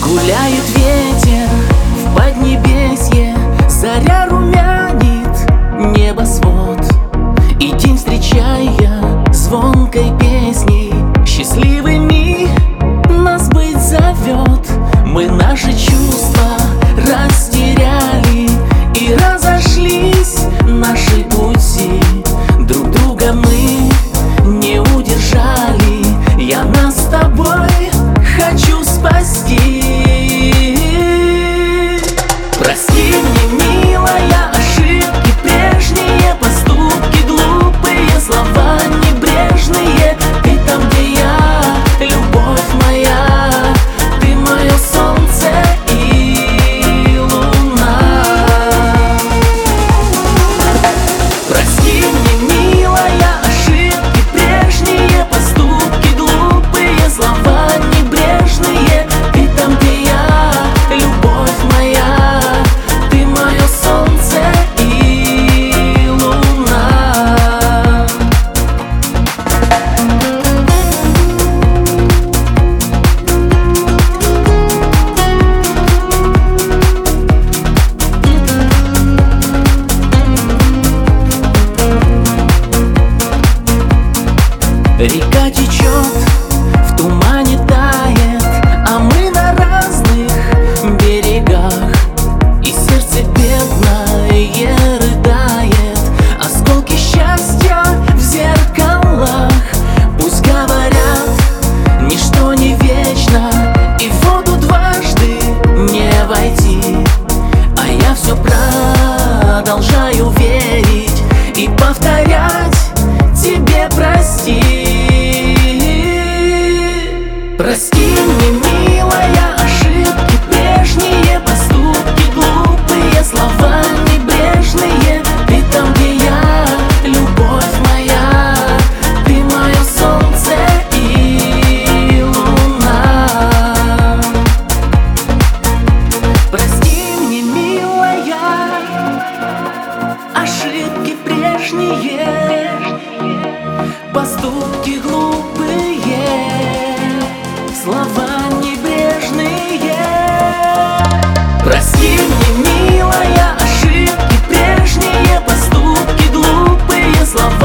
Гуляет ветер в поднебесье, заря румянит небосвод, и день встречая звонкой песней, счастливыми нас быть зовет. Мы наши чувства растеряли и разошлись наши пути, друг друга мы не удержали. Я нас с тобой хочу спасти. Прости мне, милая, ошибки прежние, поступки глупые, слова небрежные. Ты там, где я, любовь моя, ты мое солнце и луна. Прости мне, милая, ошибки прежние, поступки глупые, слова небрежные. Ты там, где я, любовь моя, ты мое солнце и луна. Река течет, в тумане тает, а мы на разных берегах, и сердце бедное рыдает. Осколки счастья в зеркалах, пусть говорят, ничто не вечно, и в воду дважды не войти. А я все продолжаю верить и повторять тебе прости. Прости мне, милая, ошибки прежние, поступки глупые, слова небрежные. Ты там, где я, любовь моя, ты мое солнце и луна. Прости мне, милая, ошибки прежние, поступки глупые, слова небрежные. Прости мне, милая, ошибки прежние, поступки глупые, слова